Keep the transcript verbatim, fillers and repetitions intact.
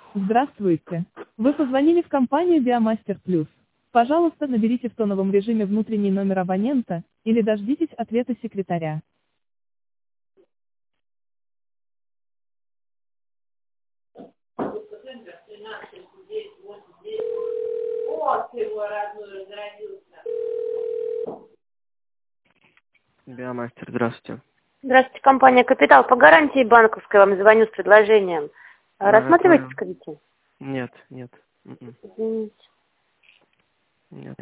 Здравствуйте. Вы позвонили в компанию Биомастер Плюс. Пожалуйста, наберите в тоновом режиме внутренний номер абонента, или дождитесь ответа секретаря. Биомастер, здравствуйте. Здравствуйте, компания «Капитал». По гарантии банковской вам звоню с предложением. А Ага, Рассматриваете, понял. скажите? Нет, нет. м-м. Извините. Нет.